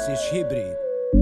és hibrid.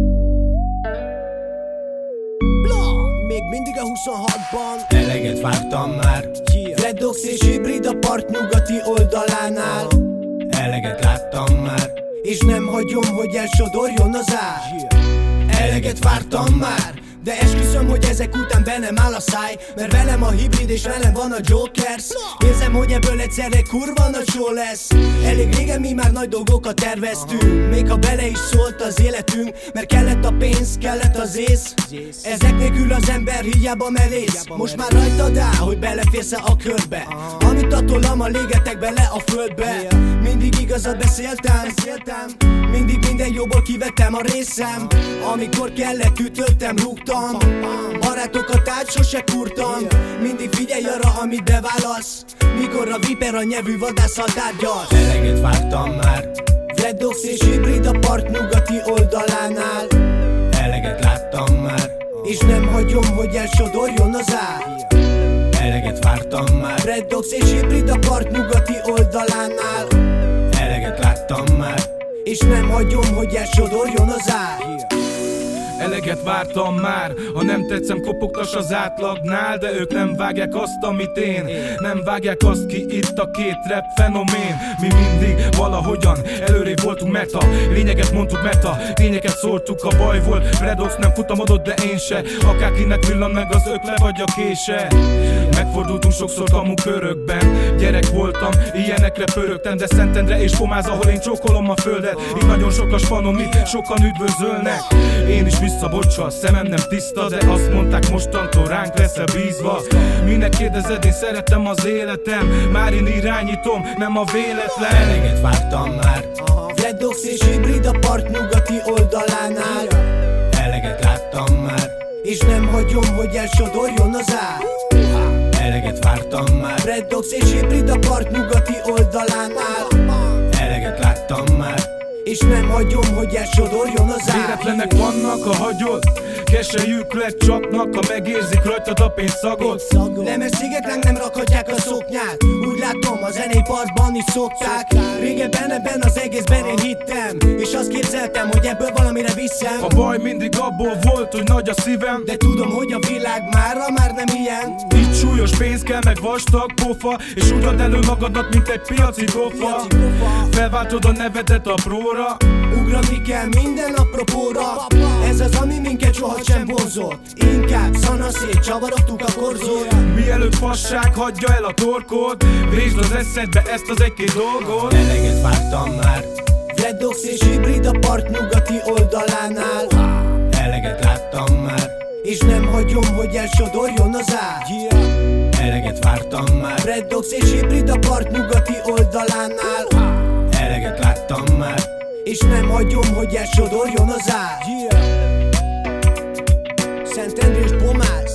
Még mindig a 26-ban. Eleget vártam már. Redox és hibrid a part nyugati oldalánál. Eleget láttam már, és nem hagyom, hogy elsodorjon az ár. eleget vártam már. De esküszöm, hogy ezek után be nem áll a száj, mert velem a hibrid és velem van a Jokers. Érzem, hogy ebből egyszerre kurva nagy show lesz. Elég régen mi már nagy dolgokat terveztünk, még ha bele is szólt az életünk, mert kellett a pénz, kellett az ész. Ezek nélkül az ember hiába merész. Most már rajtad áll, hogy beleférsz-e a körbe. Amit attól légetek bele a földbe. Mindig igazat beszéltem, mindig minden jóból kivettem a részem. Amikor kellett, ütöttem, rúgtam. Barátokat át sose kurtam. Mindig figyelj arra, amit beválasz, mikor a viper a nyelvű vadásszal tárgyal. Eleget vártam már. Redox és hibrid a part nyugati oldalánál. Eleget láttam már, és nem hagyom, hogy elsodorjon az ár. eleget vártam már. Redox és hibrid a part nyugati oldalánál. Eleget láttam már, és nem hagyom, hogy elsodorjon az ár. Eleget vártam már, ha nem tetszem, kopogtass az átlagnál. De ők nem vágják azt, amit én. Nem vágják azt, ki itt a két rap fenomén. Mi mindig valahogyan előrébb voltunk, mert a lényeget mondtuk, mert a tényeket szórtuk. A baj volt, Redox nem futamodott, de én se. Akárkinek villan meg az ökle vagy a kése. Megfordultunk sokszor kamu körökben. Gyerek voltam, ilyenekre pörögtem, de Szentendre és Pomáz, ahol én csókolom a földet. Itt nagyon sok a spanom, itt sokan üdvözölnek. Én is visszabocsa, a szemem nem tiszta, de azt mondták, mostantól ránk lesz bízva. Minek kérdezed, én szeretem az életem, már én irányítom, nem a véletlen. eleget vártam már. Redox és hibrid a part nyugati oldalánál. Eleget láttam már, és nem hagyom, hogy elsodorjon az ár. eleget vártam már. Redox és hibrid a part nyugati oldalánál. Eleget láttam már, és nem hagyom, hogy elsodorjon az ár. Véletlenek vannak, ha hagyod, keselyük lecsapnak, ha megérzik rajtad a pénzszagot. Lemes szigetlánk nem rakhatják a szoknyát. Úgy látom, a zenéparkban is szokták. Régebben ebben az egészben én hittem, és azt képzeltem, hogy ebből valamire viszem. A baj mindig abból volt, hogy nagy a szívem, de tudom, hogy a világ mára már nem ilyen. itt súlyos pénz kell, meg vastag pofa, és úgy add elő magadat, mint egy piaci gofa. Felváltod a nevedet a próra, ugrani kell minden apropóra. Ez az, ami minket sohasem vonzott. Inkább szanaszét csavarogtuk a korzóra. mielőtt fasság hagyja el a torkod, vésd az eszedbe ezt az egy-két dolgot. eleget vártam már. Redox és hibrid a part nyugati oldalánál. Eleget láttam már, és nem hagyom, hogy elsodorjon az ár. eleget vártam már. Redox és hibrid a part nyugati oldalánál. Eleget láttam már, és nem hagyom, hogy elsodorjon az ár. Szentendre és Pomáz.